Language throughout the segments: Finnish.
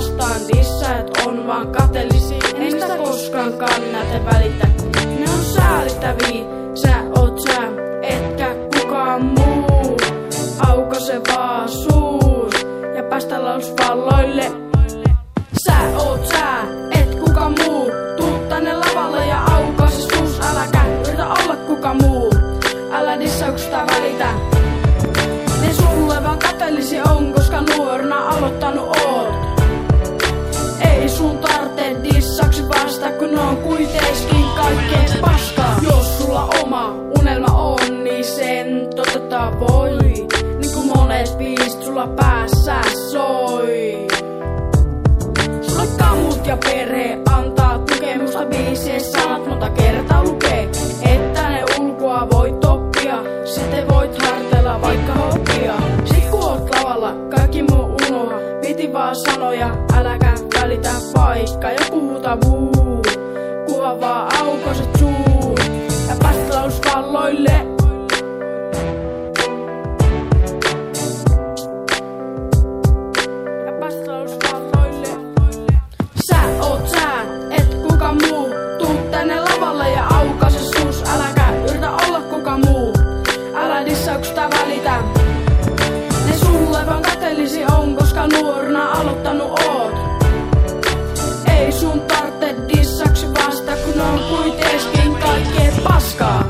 vastaan dissaat on vaan kateellisia. En sitä koskaan kannata välitä. Ne on säälittäviä, sä oot sä, etkä kukaan muu. Aukase vaan suus ja päästä lausvalloille. Sä oot sä, et kuka muu. Tuu tänne lavalle ja aukase suus. Äläkä yritä olla kuka muu. Älä dissauksesta välitä. Ne sulle vaan kateellisi on, koska nuorena aloittanut oot. Ei sun tarvitse dissaksi vasta, kun on kuitenkin kaikkeen paskaa. Jos sulla oma unelma on, niin sen toteuttaa voi. Niin kuin monet biisit sulla päässä soi. Sulle kammut ja perhe antaa tukemusta biiseissä, sanat monta kertaa lukee. Että ne ulkoa voit oppia, sitten voit harteilla vaikka hoppia. Sit kun oot lavalla, kaikki muu unoha. Piti vaan sanoja, äläkä välitä paikka. Joku huuta vuu, kuva vaan aukoset suu. Ja päästä lausvalloille. Sä oot sä, et kuka muu. Tuu tänne lavalle ja aukase suus. Äläkä yritä olla kuka muu. Älä dissauksesta välitä. Ne sulle vaan kateellisi on, koska nuorena aloittanut oot. Ei sun tarvitse dissaksi vasta, kun on kuitenkin kaikkeen paskaa.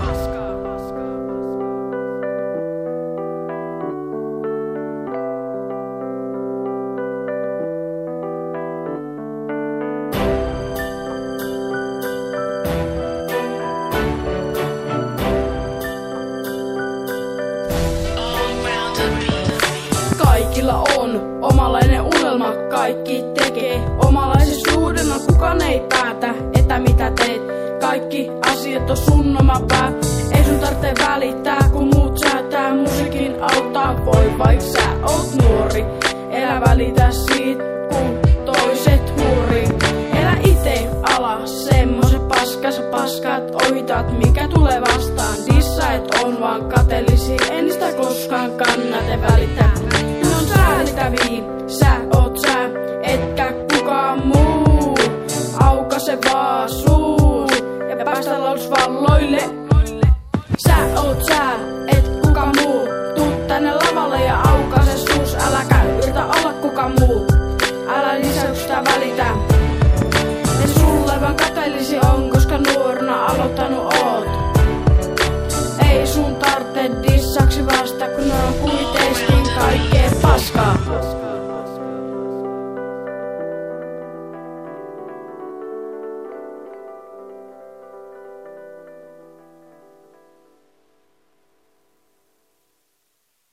Kaikilla on omanlainen unelma, kaikki tekee omanlaisuudena. Kukaan ei päätä, että mitä teet. Kaikki asiat on sun oma pää. Ei sun tarvitse välittää, kun muut säätää. Musiikin auttaa voi, vaikka sä oot nuori. Elä välitä siitä, kun toiset huuri. Elä ite alas, semmoset paskat ohitat, mikä tulee vastaan. Dissaet on vaan kateellisia, en sitä koskaan kannata välittää. Ne on säälittäviä,